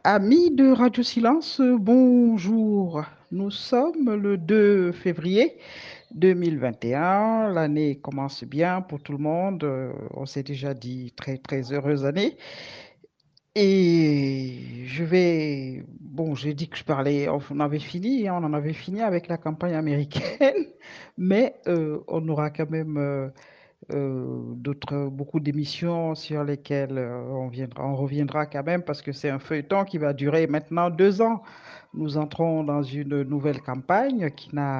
Amis de Radio Silence, bonjour. Nous sommes le 2 février 2021. L'année commence bien pour tout le monde. On s'est déjà dit très, très heureuse année. Et j'ai dit que je parlais, on avait fini, hein, on en avait fini avec la campagne américaine, mais on aura quand même beaucoup d'émissions sur lesquelles on reviendra quand même parce que c'est un feuilleton qui va durer maintenant 2 ans. Nous entrons dans une nouvelle campagne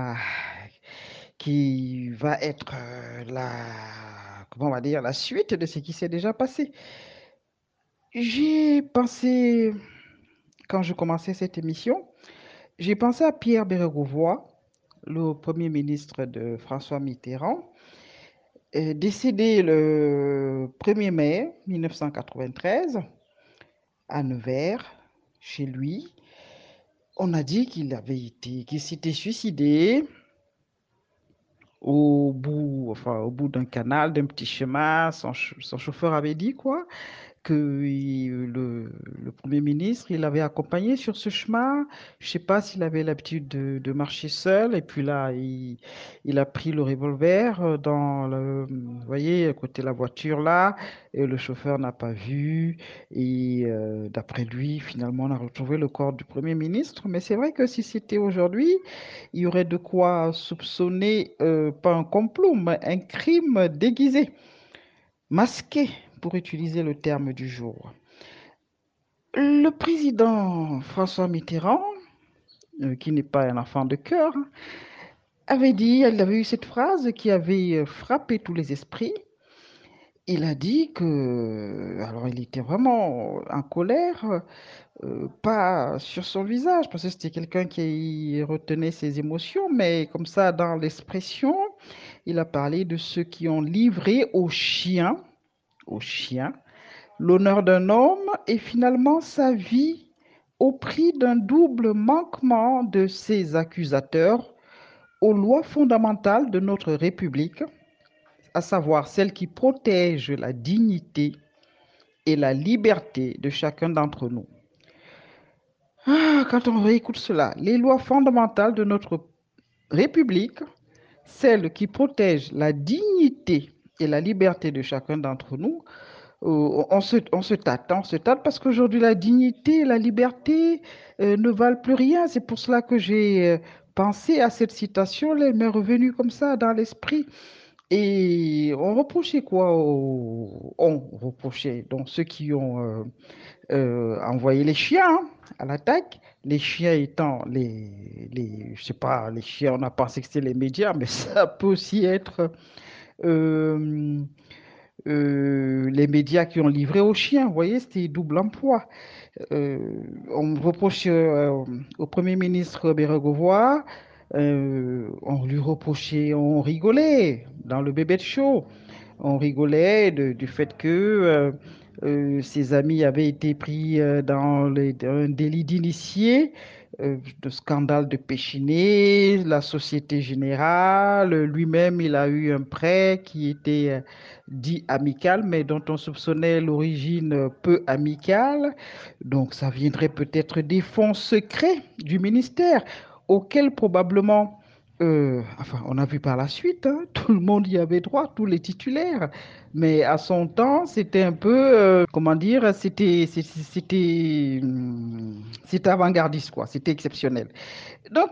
qui va être comment on va dire, la suite de ce qui s'est déjà passé. J'ai pensé, quand je commençais cette émission, j'ai pensé à Pierre Bérégovoy, le premier ministre de François Mitterrand, décédé le 1er mai 1993 à Nevers, chez lui. On a dit qu'il s'était suicidé au bout d'un canal, d'un petit chemin. Son chauffeur avait dit quoi? Le Premier ministre, il l'avait accompagné sur ce chemin. Je ne sais pas s'il avait l'habitude de marcher seul. Et puis là, il a pris le revolver vous voyez, à côté de la voiture là. Et le chauffeur n'a pas vu. Et d'après lui, finalement, on a retrouvé le corps du Premier ministre. Mais c'est vrai que si c'était aujourd'hui, il y aurait de quoi soupçonner, pas un complot, mais un crime déguisé, masqué, pour utiliser le terme du jour. Le président François Mitterrand, qui n'est pas un enfant de cœur, elle avait eu cette phrase qui avait frappé tous les esprits. Il a dit alors il était vraiment en colère, pas sur son visage, parce que c'était quelqu'un qui retenait ses émotions, mais comme ça, dans l'expression, il a parlé de ceux qui ont livré aux chiens, l'honneur d'un homme et finalement sa vie au prix d'un double manquement de ses accusateurs aux lois fondamentales de notre République, à savoir celles qui protègent la dignité et la liberté de chacun d'entre nous. Quand on réécoute cela, les lois fondamentales de notre République, celles qui protègent la dignité et la liberté de chacun d'entre nous, on se tâte parce qu'aujourd'hui, la dignité et la liberté ne valent plus rien. C'est pour cela que j'ai pensé à cette citation, elle m'est revenue comme ça dans l'esprit. Et on reprochait quoi On reprochait donc ceux qui ont envoyé les chiens à l'attaque. Les chiens étant je sais pas, les chiens, on a pensé que c'était les médias, mais ça peut aussi être euh, les médias qui ont livré aux chiens. Vous voyez, c'était double emploi. Euh, on reproche au Premier ministre Bérégovoy, on lui reprochait, on rigolait dans le bébé de show. On rigolait du fait que ses amis avaient été pris dans un délit d'initié, de scandale de Péchiné, la Société Générale. Lui-même, il a eu un prêt qui était dit amical, mais dont on soupçonnait l'origine peu amicale. Donc, ça viendrait peut-être des fonds secrets du ministère, auxquels probablement on a vu par la suite, hein, tout le monde y avait droit, tous les titulaires. Mais à son temps, c'était un peu, comment dire, c'était avant-gardiste, quoi. C'était exceptionnel. Donc,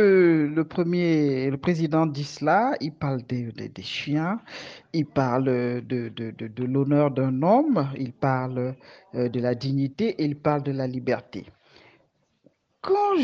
le président dit cela, il parle des chiens, il parle de l'honneur d'un homme, il parle de la dignité et il parle de la liberté. Quand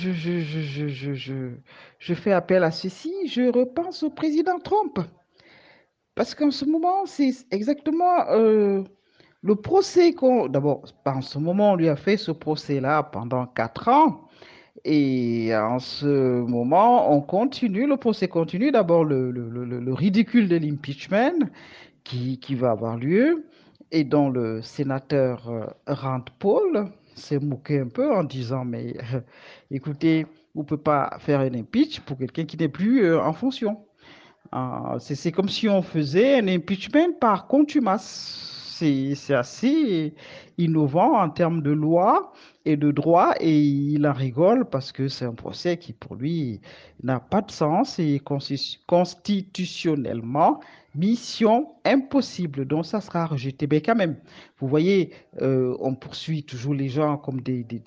je fais appel à ceci, je repense au président Trump. Parce qu'en ce moment, c'est exactement le procès qu'on... D'abord, pas en ce moment, on lui a fait ce procès-là pendant 4 ans. Et en ce moment, on continue, le procès continue. D'abord, le ridicule de l'impeachment qui va avoir lieu et dont le sénateur Rand Paul s'est moqué un peu en disant, mais écoutez, vous ne pouvez pas faire un impeach pour quelqu'un qui n'est plus en fonction. C'est comme si on faisait un impeachment par contumace. c'est assez innovant en termes de loi et de droit et il en rigole parce que c'est un procès qui pour lui n'a pas de sens et constitutionnellement mission impossible. Donc ça sera rejeté. Mais quand même, vous voyez, on poursuit toujours les gens comme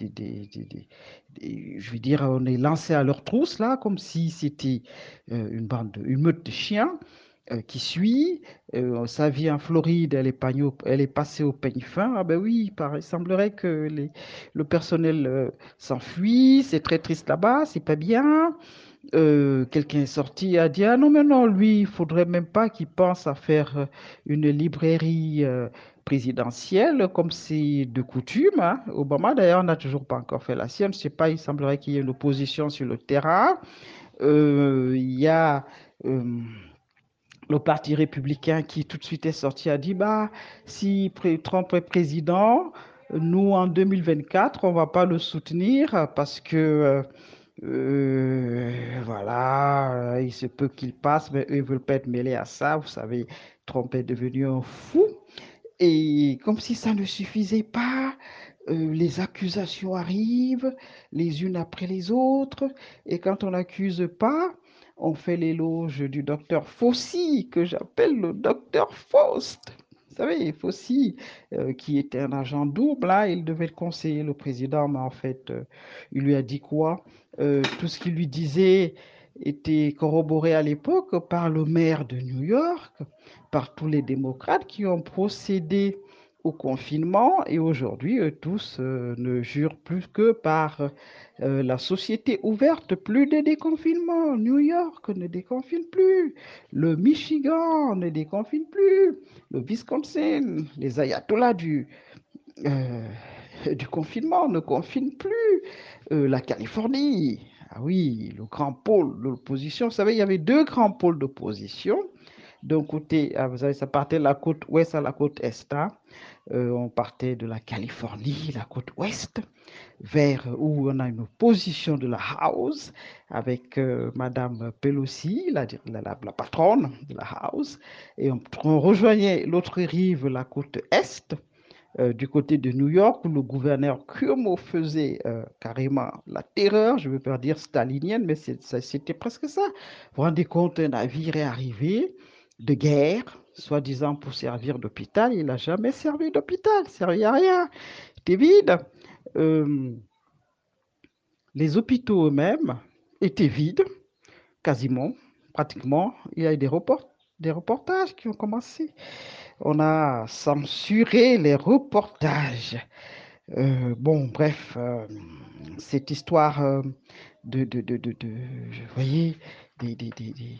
je veux dire, on est lancé à leur trousse là, comme si c'était une meute de chiens qui suit. Sa vie en Floride, elle est passée au peigne fin. Ah ben oui, il semblerait que le personnel s'enfuit. C'est très triste là-bas, c'est pas bien. Quelqu'un est sorti et a dit, ah non, mais non, lui, il faudrait même pas qu'il pense à faire une librairie présidentielle comme c'est de coutume, hein. Obama, d'ailleurs, n'a toujours pas encore fait la sienne. Je sais pas, il semblerait qu'il y ait une opposition sur le terrain. Il y a le Parti républicain qui tout de suite est sorti a dit, bah, si Trump est président, nous, en 2024, on va pas le soutenir parce que, voilà, il se peut qu'il passe, mais eux ne veulent pas être mêlés à ça. Vous savez, Trump est devenu un fou. Et comme si ça ne suffisait pas, les accusations arrivent les unes après les autres. Et quand on n'accuse pas, on fait l'éloge du docteur Fauci, que j'appelle le docteur Faust. Vous savez, Fauci, qui était un agent double, là, il devait conseiller le président, mais en fait, il lui a dit quoi? Tout ce qu'il lui disait était corroboré à l'époque par le maire de New York, par tous les démocrates qui ont procédé au confinement et aujourd'hui, tous ne jurent plus que par la société ouverte, plus de déconfinement. New York ne déconfine plus, le Michigan ne déconfine plus, le Wisconsin, les ayatollahs euh, du confinement ne confinent plus, la Californie. Ah oui, le grand pôle de l'opposition. Vous savez, il y avait deux grands pôles d'opposition. D'un côté, vous savez, ça partait de la côte ouest à la côte est, hein. On partait de la Californie, la côte ouest, vers où on a une opposition de la House avec Madame Pelosi, la patronne de la House, et on rejoignait l'autre rive, la côte est, du côté de New York, où le gouverneur Cuomo faisait carrément la terreur, je ne veux pas dire stalinienne, mais c'était presque ça. Vous vous rendez compte, un navire est arrivé de guerre, soi-disant pour servir d'hôpital. Il n'a jamais servi d'hôpital, servi à rien. C'était vide. Euh, les hôpitaux eux-mêmes étaient vides, quasiment, pratiquement. Il y a eu des reportages qui ont commencé. On a censuré les reportages. Bon, bref, cette histoire vous voyez, des, des, des, des,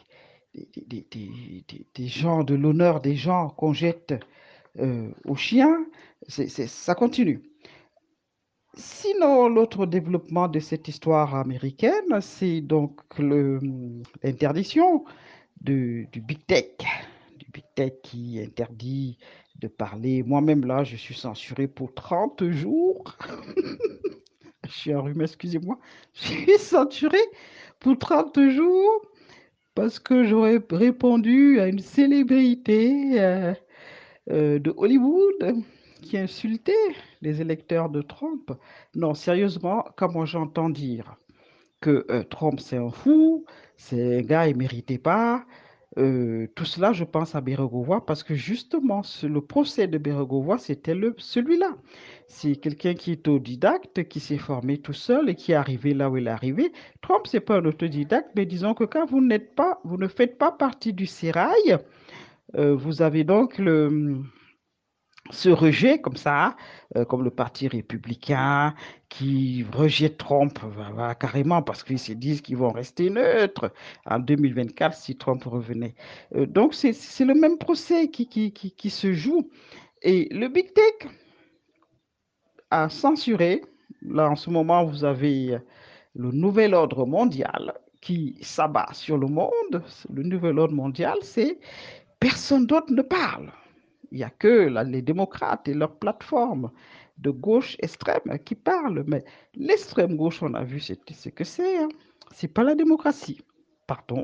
des gens, de l'honneur des gens qu'on jette aux chiens, ça continue. Sinon, l'autre développement de cette histoire américaine, c'est donc l'interdiction du Big Tech, du Big Tech qui interdit de parler. Moi-même, là, je suis censuré pour 30 jours. Je suis enrhumé, excusez-moi. Je suis censuré pour 30 jours parce que j'aurais répondu à une célébrité de Hollywood qui insultait les électeurs de Trump. Non, sérieusement, comment j'entends dire que Trump, c'est un fou, c'est un gars, il ne méritait pas. Tout cela, je pense à Bérégovoy parce que justement, le procès de Bérégovoy, c'était celui-là. C'est quelqu'un qui est autodidacte, qui s'est formé tout seul et qui est arrivé là où il est arrivé. Trump, c'est pas un autodidacte, mais disons que quand vous ne faites pas partie du sérail, vous avez donc ce rejet comme ça, comme le Parti républicain qui rejette Trump carrément parce qu'ils se disent qu'ils vont rester neutres en 2024 si Trump revenait. Donc c'est le même procès qui se joue. Et le Big Tech a censuré. Là, en ce moment, vous avez le nouvel ordre mondial qui s'abat sur le monde. Le nouvel ordre mondial, c'est personne d'autre ne parle. Il n'y a que les démocrates et leur plateforme de gauche extrême qui parlent. Mais l'extrême gauche, on a vu ce que c'est, hein. C'est pas la démocratie. Pardon.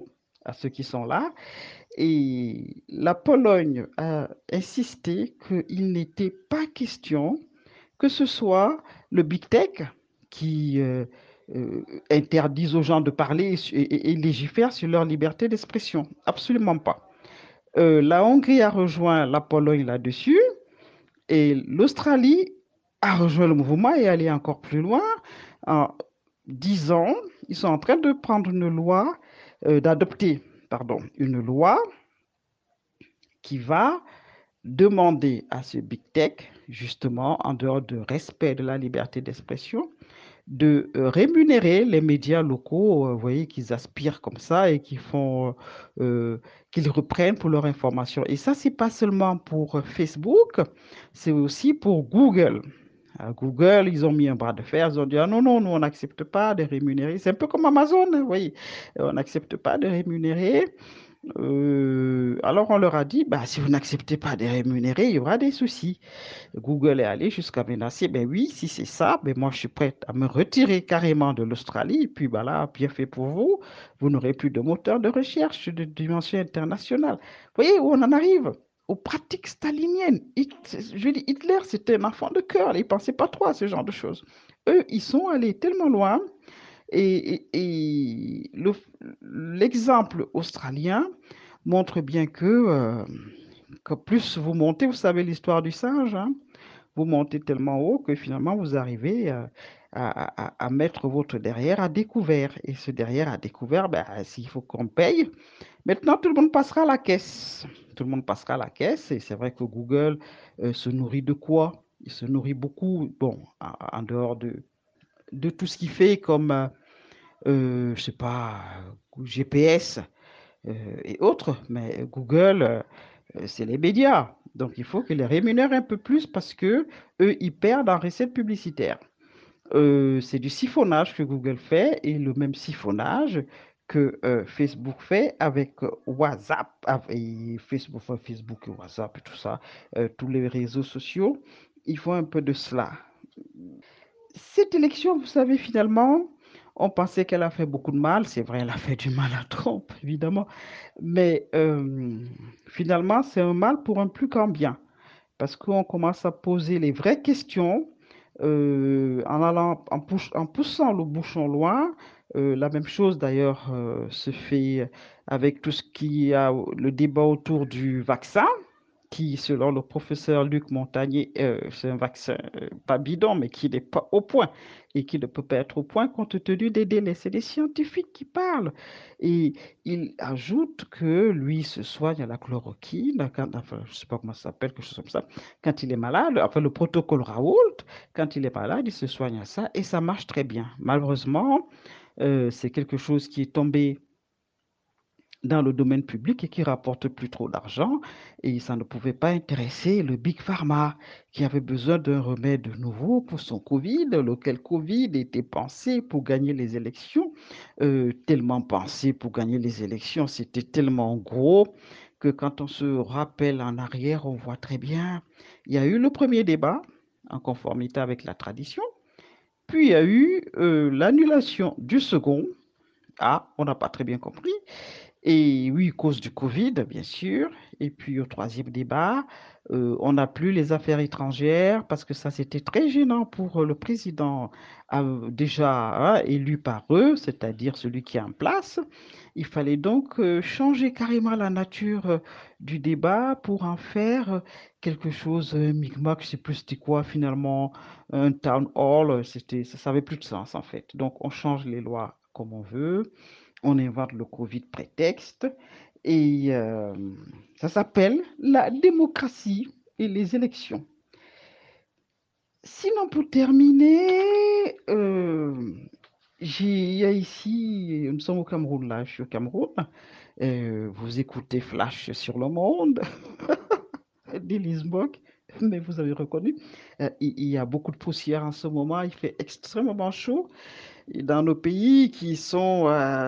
à ceux qui sont là. Et la Pologne a insisté qu'il n'était pas question que ce soit le Big Tech qui interdise aux gens de parler et légifère sur leur liberté d'expression. Absolument pas. La Hongrie a rejoint la Pologne là-dessus et l'Australie a rejoint le mouvement et est allée encore plus loin en disant, ils sont en train de prendre une loi, d'adopter, pardon, une loi qui va demander à ce big tech, justement, en dehors de respect de la liberté d'expression, de rémunérer les médias locaux, vous voyez, qu'ils aspirent comme ça et qu'ils reprennent pour leur information. Et ça, c'est pas seulement pour Facebook, c'est aussi pour Google. À Google, ils ont mis un bras de fer, ils ont dit, ah non, non, nous, on n'accepte pas de rémunérer. C'est un peu comme Amazon, vous voyez, on n'accepte pas de rémunérer. Alors on leur a dit, bah, si vous n'acceptez pas de rémunérer, il y aura des soucis. Google est allé jusqu'à menacer, ben oui, si c'est ça, ben moi je suis prête à me retirer carrément de l'Australie, et puis bah là, bien fait pour vous, vous n'aurez plus de moteur de recherche de dimension internationale. Vous voyez où on en arrive? Aux pratiques staliniennes. Je dis, Hitler, c'était un enfant de cœur, il ne pensait pas trop à ce genre de choses. Eux, ils sont allés tellement loin, et l'exemple australien montre bien que plus vous montez, vous savez l'histoire du singe, hein, vous montez tellement haut que finalement vous arrivez à mettre votre derrière à découvert. Et ce derrière à découvert, ben, s'il faut qu'on paye, maintenant tout le monde passera à la caisse. Tout le monde passera à la caisse. Et c'est vrai que Google se nourrit de quoi? Il se nourrit beaucoup, bon, en dehors de tout ce qu'il fait comme, je sais pas, GPS et autres, mais Google, c'est les médias. Donc, il faut qu'ils les rémunèrent un peu plus parce que eux, ils perdent en recettes publicitaires. C'est du siphonnage que Google fait et le même siphonnage que Facebook fait avec WhatsApp, et Facebook, enfin, Facebook et WhatsApp et tout ça, tous les réseaux sociaux. Ils font un peu de cela. Cette élection, vous savez, finalement, on pensait qu'elle a fait beaucoup de mal. C'est vrai, elle a fait du mal à Trump, évidemment. Mais finalement, c'est un mal pour un plus grand bien. Parce qu'on commence à poser les vraies questions en poussant le bouchon loin. La même chose, d'ailleurs, se fait avec tout ce qui a le débat autour du vaccin qui, selon le professeur Luc Montagnier, c'est un vaccin pas bidon, mais qui n'est pas au point et qui ne peut pas être au point compte tenu des délais. C'est des scientifiques qui parlent. Et il ajoute que lui se soigne à la chloroquine, enfin, je ne sais pas comment ça s'appelle, quelque chose comme ça, quand il est malade, enfin le protocole Raoult, quand il est malade, il se soigne à ça et ça marche très bien. Malheureusement, c'est quelque chose qui est tombé dans le domaine public et qui rapporte plus trop d'argent. Et ça ne pouvait pas intéresser le Big Pharma qui avait besoin d'un remède nouveau pour son Covid, lequel Covid était pensé pour gagner les élections, tellement pensé pour gagner les élections, c'était tellement gros que quand on se rappelle en arrière, on voit très bien, il y a eu le premier débat en conformité avec la tradition, puis il y a eu l'annulation du second. Ah, on n'a pas très bien compris. Et oui, cause du Covid, bien sûr. Et puis au troisième débat, on n'a plus les affaires étrangères parce que ça, c'était très gênant pour le président déjà hein, élu par eux, c'est-à-dire celui qui est en place. Il fallait donc changer carrément la nature du débat pour en faire quelque chose, micmac, je ne sais plus c'était quoi finalement, un town hall, ça n'avait plus de sens en fait. Donc on change les lois comme on veut. On invente le Covid prétexte et ça s'appelle la démocratie et les élections. Sinon, pour terminer, il y a ici, nous sommes au Cameroun là, je suis au Cameroun. Vous écoutez Flash sur le monde d'Elise Mock, mais vous avez reconnu. Il y a beaucoup de poussière en ce moment, il fait extrêmement chaud. Et dans nos pays qui sont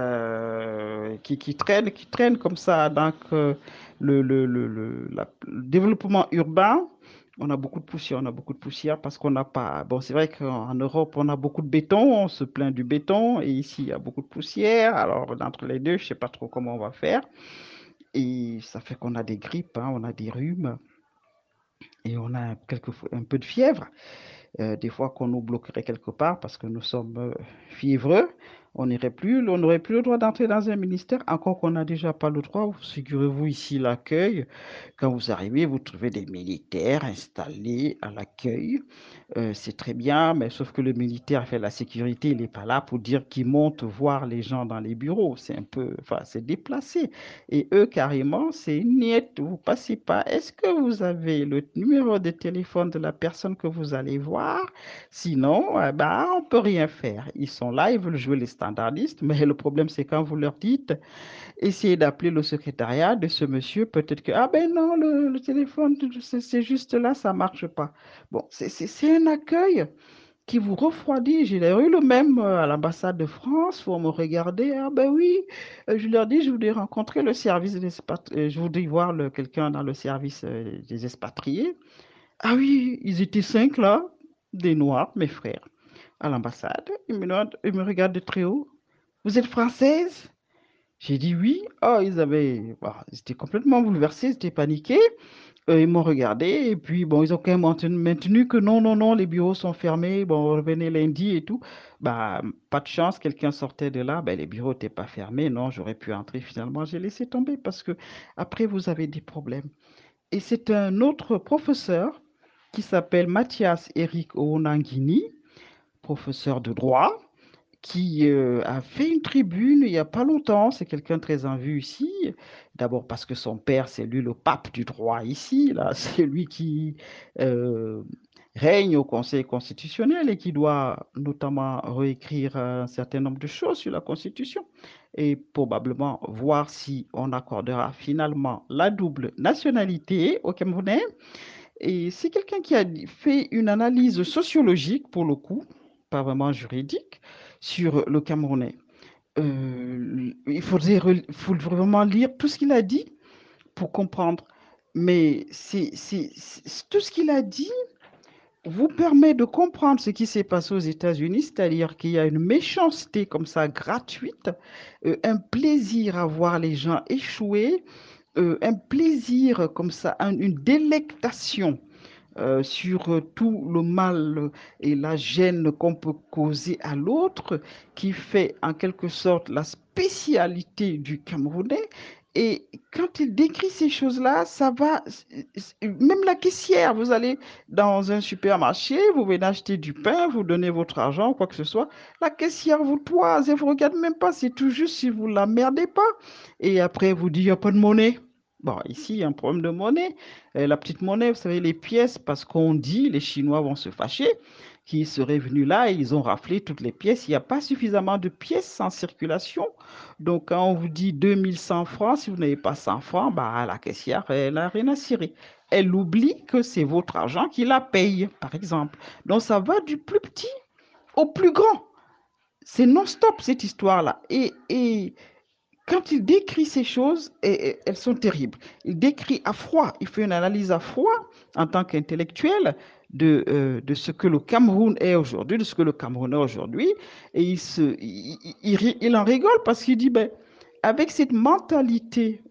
qui traînent comme ça, donc le développement urbain On a beaucoup de poussière, on a beaucoup de poussière parce qu'on n'a pas. Bon, c'est vrai qu'en Europe, on a beaucoup de béton, on se plaint du béton, et ici, il y a beaucoup de poussière. Alors, entre les deux, je ne sais pas trop comment on va faire. Et ça fait qu'on a des grippes, hein, on a des rhumes et on a quelquefois un peu de fièvre. Des fois qu'on nous bloquerait quelque part parce que nous sommes fiévreux, on n'aurait plus le droit d'entrer dans un ministère, encore qu'on n'a déjà pas le droit. Figurez-vous ici l'accueil. Quand vous arrivez, vous trouvez des militaires installés à l'accueil. C'est très bien, mais sauf que le militaire fait la sécurité, il n'est pas là pour dire qu'il monte voir les gens dans les bureaux. C'est un peu, enfin, c'est déplacé. Et eux, carrément, c'est niet, vous passez pas. Est-ce que vous avez le numéro de téléphone de la personne que vous allez voir? Sinon, bah, on peut rien faire. Ils sont là, ils veulent jouer les standardistes, mais le problème, c'est quand vous leur dites, essayez d'appeler le secrétariat de ce monsieur, peut-être que, ah ben non, le téléphone, c'est juste là, ça marche pas. Bon, c'est un accueil qui vous refroidit. J'ai eu le même à l'ambassade de France, pour me regarder. Ah ben oui, je leur dis, je voudrais rencontrer le service des expatriés, je voudrais voir quelqu'un dans le service des expatriés. Ah oui, ils étaient cinq là, des Noirs, mes frères, à l'ambassade. Ils me regardent de très haut. Vous êtes française? J'ai dit oui. Oh, ils étaient complètement bouleversés, ils étaient paniqués. Ils m'ont regardé et puis bon, ils ont quand même maintenu que non, non, non, les bureaux sont fermés. Bon, on revenait lundi et tout. Bah, pas de chance, quelqu'un sortait de là. Ben, les bureaux n'étaient pas fermés. Non, j'aurais pu entrer finalement. J'ai laissé tomber parce que après, vous avez des problèmes. Et c'est un autre professeur qui s'appelle Mathias Eric Onangini, professeur de droit, qui a fait une tribune il n'y a pas longtemps. C'est quelqu'un très en vue ici. D'abord parce que son père, c'est lui le pape du droit ici. Là, c'est lui qui euh, règne au Conseil constitutionnel et qui doit notamment réécrire un certain nombre de choses sur la Constitution et probablement voir si on accordera finalement la double nationalité aux Camerounais. Et c'est quelqu'un qui a fait une analyse sociologique, pour le coup, pas vraiment juridique, sur le Camerounais. Faut vraiment lire tout ce qu'il a dit pour comprendre. Mais tout ce qu'il a dit vous permet de comprendre ce qui s'est passé aux États-Unis, c'est-à-dire qu'il y a une méchanceté comme ça gratuite, un plaisir à voir les gens échouer, un plaisir comme ça, une délectation sur tout le mal et la gêne qu'on peut causer à l'autre, qui fait en quelque sorte la spécialité du Camerounais. Et quand il décrit ces choses-là, ça va, même la caissière, vous allez dans un supermarché, vous venez acheter du pain, vous donnez votre argent, quoi que ce soit, la caissière vous toise, elle vous regarde même pas, c'est tout juste si vous la merdez pas. Et après, vous dit, il n'y a pas de monnaie. Bon, ici, il y a un problème de monnaie. La petite monnaie, vous savez, les pièces, parce qu'on dit, les Chinois vont se fâcher, qu'ils seraient venus là et ils ont raflé toutes les pièces. Il n'y a pas suffisamment de pièces en circulation. Donc, quand on vous dit 2100 francs, si vous n'avez pas 100 francs, bah, la caissière, elle n'a rien à cirer. Elle oublie que c'est votre argent qui la paye, par exemple. Donc, ça va du plus petit au plus grand. C'est non-stop, cette histoire-là. Et quand il décrit ces choses, elles sont terribles. Il décrit à froid, il fait une analyse à froid en tant qu'intellectuel de ce que le Cameroun est aujourd'hui, de ce que le Cameroun est aujourd'hui. Et il en rigole parce qu'il dit, ben, avec cette mentalité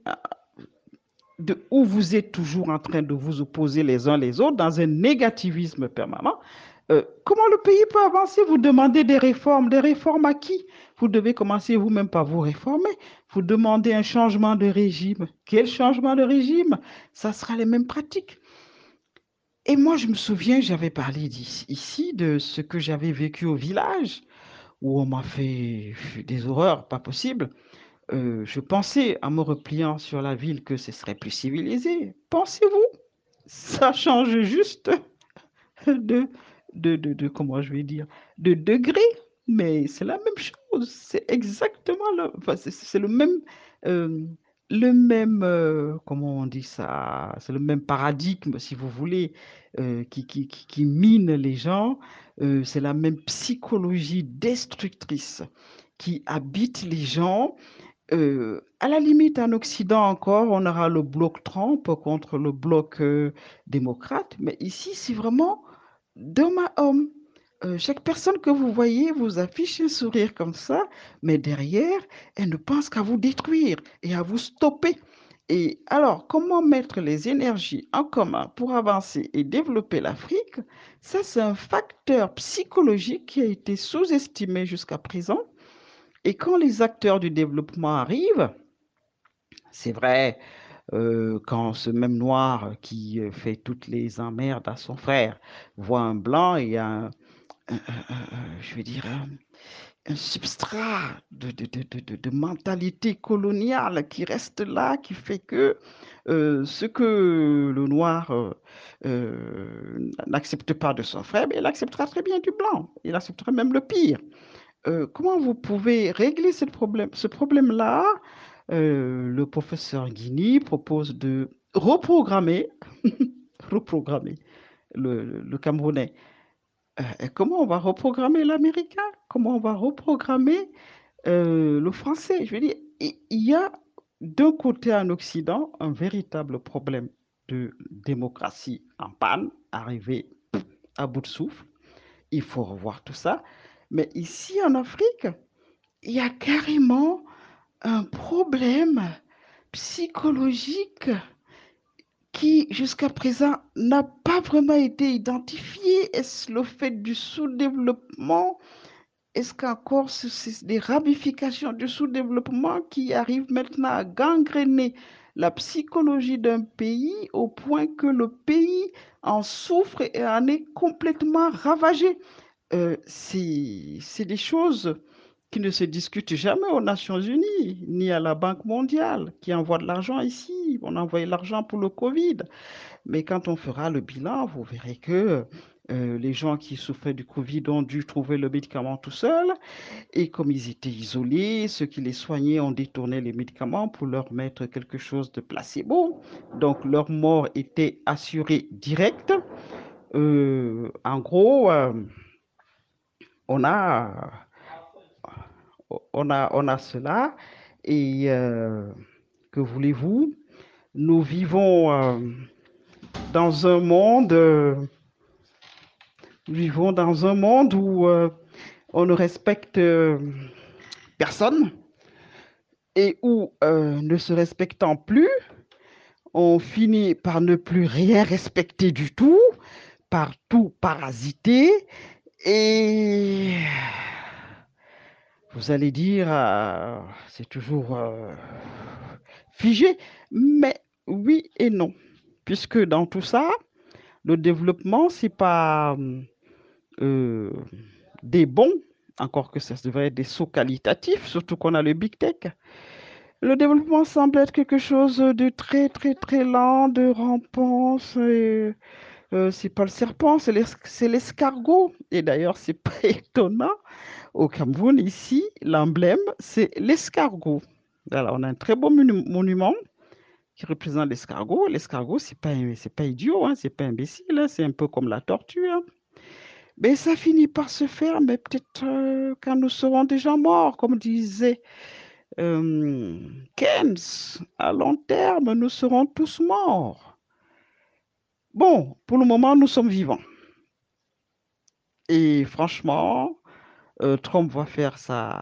où vous êtes toujours en train de vous opposer les uns les autres dans un négativisme permanent, comment le pays peut avancer? Vous demandez des réformes à qui? Vous devez commencer vous-même par vous réformer. Vous demandez un changement de régime. Quel changement de régime? Ça sera les mêmes pratiques. Et moi, je me souviens, j'avais parlé ici de ce que j'avais vécu au village, où on m'a fait des horreurs pas possibles. Je pensais, en me repliant sur la ville, que ce serait plus civilisé. Pensez-vous? Ça change juste de, comment je vais dire, de degré, mais c'est la même chose. C'est exactement enfin, c'est euh, comment on dit ça, c'est le même paradigme, si vous voulez, qui mine les gens. C'est la même psychologie destructrice qui habite les gens À la limite, en Occident encore, on aura le bloc Trump contre le bloc démocrate, mais ici, c'est vraiment d'homme à homme. Chaque personne que vous voyez vous affiche un sourire comme ça, mais derrière, elle ne pense qu'à vous détruire et à vous stopper. Et alors, comment mettre les énergies en commun pour avancer et développer l'Afrique? Ça, c'est un facteur psychologique qui a été sous-estimé jusqu'à présent. Et quand les acteurs du développement arrivent, c'est vrai, quand ce même noir qui fait toutes les emmerdes à son frère voit un blanc et je veux dire, un substrat de mentalité coloniale qui reste là, qui fait que ce que le noir n'accepte pas de son frère, mais il acceptera très bien du blanc. Il acceptera même le pire. Comment vous pouvez régler ce problème-là? Le professeur Guigny propose de reprogrammer le Camerounais. Et comment on va reprogrammer l'américain? Comment on va reprogrammer le français? Je veux dire, il y a d'un côté en Occident un véritable problème de démocratie en panne, arrivé à bout de souffle. Il faut revoir tout ça. Mais ici en Afrique, il y a carrément un problème psychologique qui, jusqu'à présent, n'a pas vraiment été identifié. Est-ce le fait du sous-développement? Est-ce qu'encore c'est des ramifications du sous-développement qui arrivent maintenant à gangréner la psychologie d'un pays au point que le pays en souffre et en est complètement ravagé? C'est des choses qui ne se discutent jamais aux Nations Unies, ni à la Banque mondiale, qui envoie de l'argent ici. On a envoyé l'argent pour le Covid. Mais quand on fera le bilan, vous verrez que les gens qui souffraient du Covid ont dû trouver le médicament tout seuls. Et comme ils étaient isolés, ceux qui les soignaient ont détourné les médicaments pour leur mettre quelque chose de placebo. Donc leur mort était assurée directe. En gros, on a on a cela. Et que voulez-vous? Nous vivons dans un monde, vivons dans un monde où on ne respecte personne et où, ne se respectant plus, on finit par ne plus rien respecter du tout, par tout parasiter. Et vous allez dire, c'est toujours figé, mais oui et non, puisque dans tout ça, le développement, c'est pas euh, des bons, encore que ça devrait être des sauts qualitatifs, surtout qu'on a le big tech. Le développement semble être quelque chose de très, très, très lent, de rampant. C'est pas le serpent, c'est l'escargot. Et d'ailleurs, c'est pas étonnant. Au Cameroun, ici, l'emblème, c'est l'escargot. Voilà, on a un très beau monument qui représente l'escargot. L'escargot, c'est pas idiot, hein, c'est pas imbécile, hein, c'est un peu comme la tortue, hein. Mais ça finit par se faire, mais peut-être quand nous serons déjà morts, comme disait Keynes. À long terme, nous serons tous morts. Bon, pour le moment, nous sommes vivants. Et franchement, Trump va faire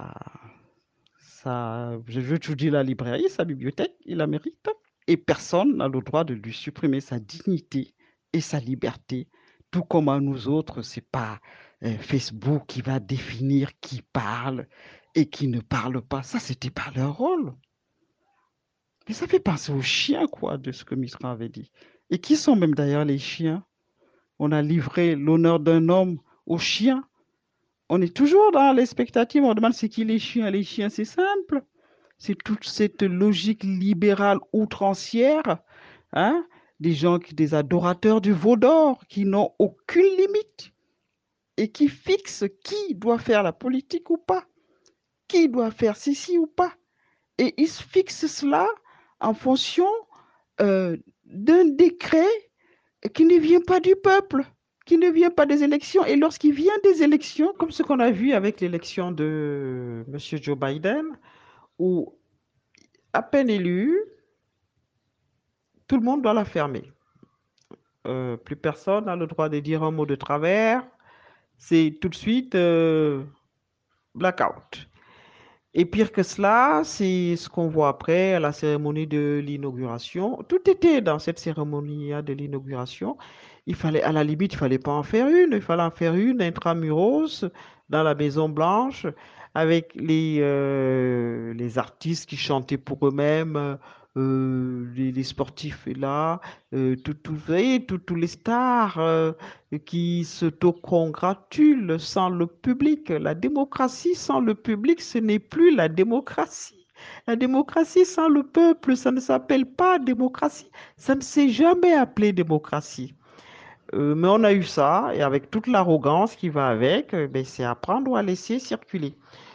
je veux tout dire, la librairie, sa bibliothèque, il la mérite. Et personne n'a le droit de lui supprimer sa dignité et sa liberté, tout comme à nous autres, c'est pas Facebook qui va définir qui parle et qui ne parle pas. Ça, c'était pas leur rôle. Mais ça fait penser aux chiens, quoi, de ce que Mitterrand avait dit. Et qui sont même d'ailleurs les chiens? On a livré l'honneur d'un homme aux chiens. On est toujours dans l'expectative, on demande c'est qui les chiens. Les chiens, c'est simple. C'est toute cette logique libérale outrancière, hein, des adorateurs du veau d'or qui n'ont aucune limite et qui fixent qui doit faire la politique ou pas, qui doit faire ceci ou pas. Et ils fixent cela en fonction d'un décret qui ne vient pas du peuple, qui ne vient pas des élections. Et lorsqu'il vient des élections, comme ce qu'on a vu avec l'élection de M. Joe Biden, où À peine élue, tout le monde doit la fermer. Plus personne n'a le droit de dire un mot de travers. C'est tout de suite blackout. Et pire que cela, c'est ce qu'on voit après à la cérémonie de l'inauguration. Tout était dans cette cérémonie de l'inauguration. Il fallait, à la limite, il fallait pas en faire une. Il fallait en faire une intramuros dans la Maison Blanche avec les artistes qui chantaient pour eux-mêmes, les sportifs là, vous voyez, tous les stars qui s'autocongratulent sans le public. La démocratie sans le public, ce n'est plus la démocratie. La démocratie sans le peuple, ça ne s'appelle pas démocratie. Ça ne s'est jamais appelé démocratie. Mais on a eu ça, et avec toute l'arrogance qui va avec, ben, c'est à prendre ou à laisser circuler.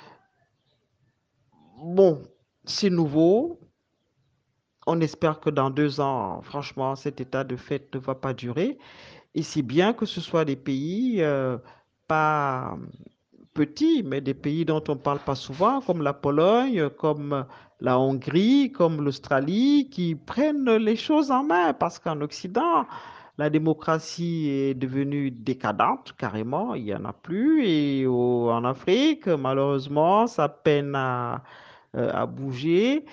Bon, c'est nouveau. On espère que dans 2 ans, franchement, cet état de fait ne va pas durer. Et c'est bien que ce soit des pays pas petits, mais des pays dont on ne parle pas souvent, comme la Pologne, comme la Hongrie, comme l'Australie, qui prennent les choses en main, parce qu'en Occident, la démocratie est devenue décadente, carrément, il n'y en a plus, et en Afrique, malheureusement, ça peine à bouger,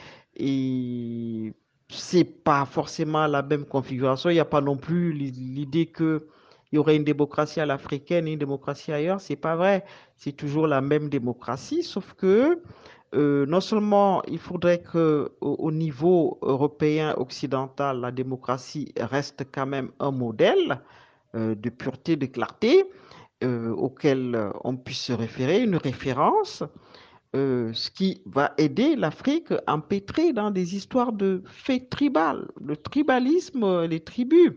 et c'est pas forcément la même configuration, il n'y a pas non plus l'idée que il y aurait une démocratie à l'africaine et une démocratie ailleurs, c'est pas vrai. C'est toujours la même démocratie, sauf que non seulement il faudrait que au niveau européen occidental, la démocratie reste quand même un modèle de pureté, de clarté auquel on puisse se référer, une référence, ce qui va aider l'Afrique à empêtrer dans des histoires de faits tribales. Le tribalisme, les tribus,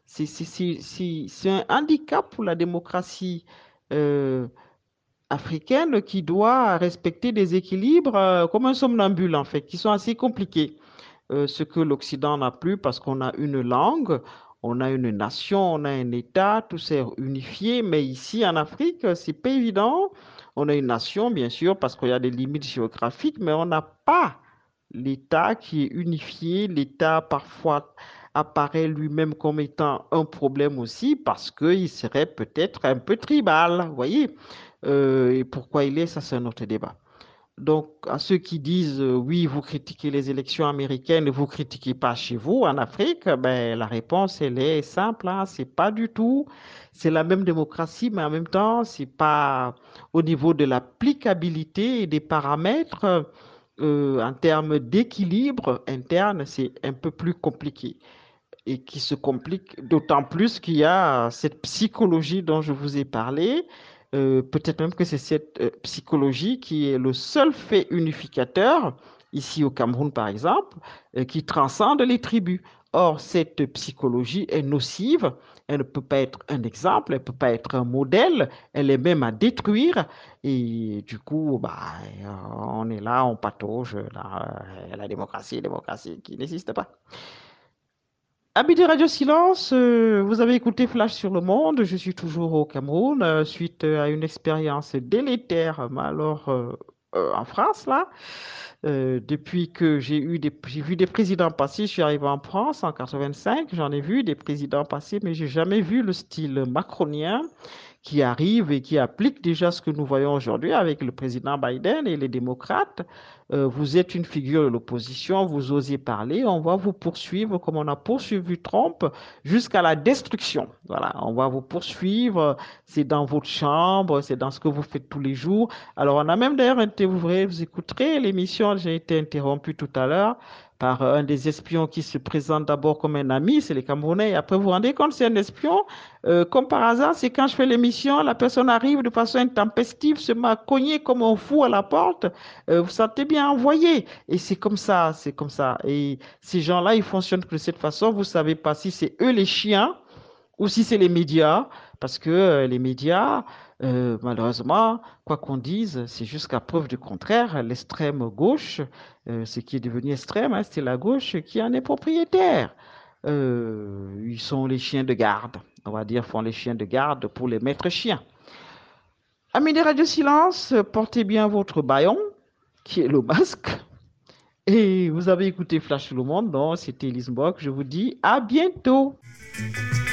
c'est un handicap pour la démocratie euh, africaine qui doit respecter des équilibres comme un somnambule, en fait, qui sont assez compliqués. Ce que l'Occident n'a plus parce qu'on a une langue, on a une nation, on a un État, tout s'est unifié, mais ici en Afrique, c'est pas évident. On a une nation, bien sûr, parce qu'il y a des limites géographiques, mais on n'a pas l'État qui est unifié. L'État, parfois, apparaît lui-même comme étant un problème aussi, parce qu'il serait peut-être un peu tribal, vous voyez. Et pourquoi il est, ça c'est un autre débat. Donc, à ceux qui disent oui, vous critiquez les élections américaines, vous critiquez pas chez vous en Afrique, ben, la réponse elle est simple, hein, c'est pas du tout. C'est la même démocratie, mais en même temps, c'est pas au niveau de l'applicabilité et des paramètres en termes d'équilibre interne, c'est un peu plus compliqué et qui se complique d'autant plus qu'il y a cette psychologie dont je vous ai parlé. Peut-être même que c'est cette psychologie qui est le seul fait unificateur, ici au Cameroun par exemple, qui transcende les tribus. Or, cette psychologie est nocive, elle ne peut pas être un exemple, elle ne peut pas être un modèle, elle est même à détruire. Et du coup, bah, on est là, on patauge dans la démocratie qui n'existe pas. Amis de Radio Silence, vous avez écouté Flash sur le monde. Je suis toujours au Cameroun suite à une expérience délétère, mais alors en France là. Depuis que j'ai vu des présidents passer, je suis arrivé en France en 85, j'en ai vu des présidents passer, mais j'ai jamais vu le style macronien qui arrive et qui applique déjà ce que nous voyons aujourd'hui avec le président Biden et les démocrates. Vous êtes une figure de l'opposition, vous osez parler, on va vous poursuivre comme on a poursuivi Trump jusqu'à la destruction. Voilà, on va vous poursuivre, c'est dans votre chambre, c'est dans ce que vous faites tous les jours. Alors, on a même d'ailleurs vous écouterez l'émission, j'ai été interrompu tout à l'heure par un des espions qui se présente d'abord comme un ami, c'est les Camerounais, et après vous vous rendez compte, c'est un espion. Comme par hasard, c'est quand je fais l'émission, la personne arrive de façon intempestive, se m'a cogné comme un fou à la porte. Vous sentez bien envoyé. Et c'est comme ça, c'est comme ça. Et ces gens-là, ils fonctionnent de cette façon. Vous savez pas si c'est eux les chiens ou si c'est les médias, parce que les médias, malheureusement, quoi qu'on dise, c'est jusqu'à preuve du contraire, l'extrême gauche, ce qui est devenu extrême, hein, c'est la gauche qui en est propriétaire. Ils sont les chiens de garde, on va dire, font les chiens de garde pour les maîtres chiens. Amis des radios silence, portez bien votre baillon, qui est le masque, Et vous avez écouté Flash sur le monde, donc c'était Elise Mbok. Je vous dis à bientôt.